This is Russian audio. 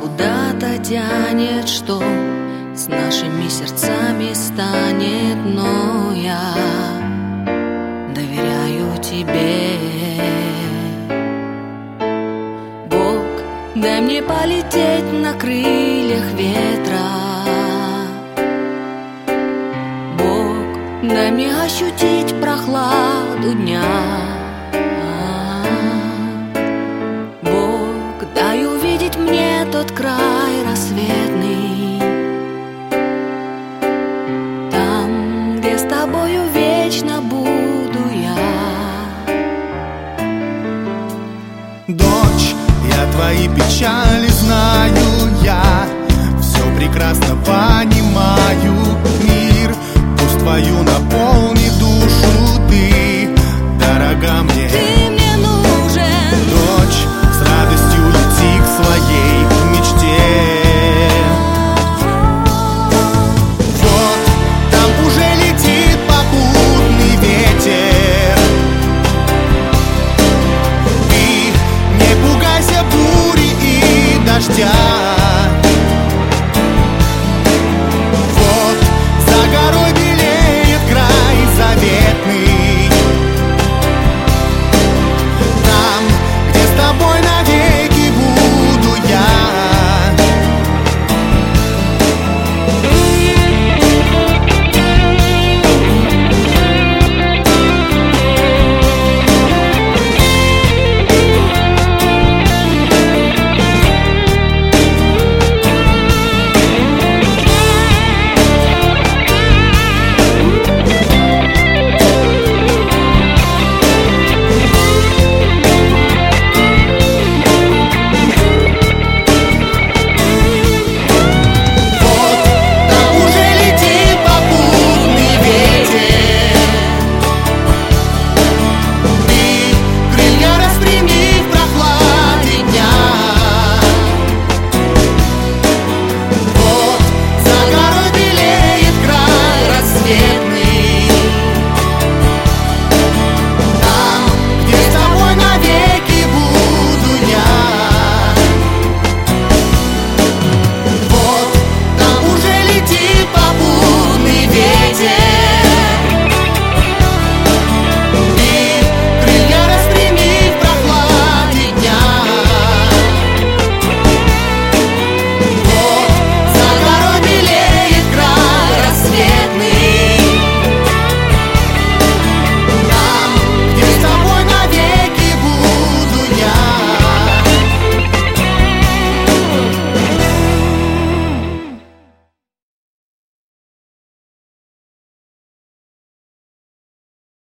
куда-то тянет, что с нашими сердцами станет, но я доверяю тебе. Бог, дай мне полететь на крыльях ветра. Бог, дай мне ощутить прохладу дня. Бог, дай увидеть мне тот край рассветный, там, где с тобою вечно буду я. Дочь, я твои печали знаю, я все прекрасно понимаю. Мир пусть твою наполнит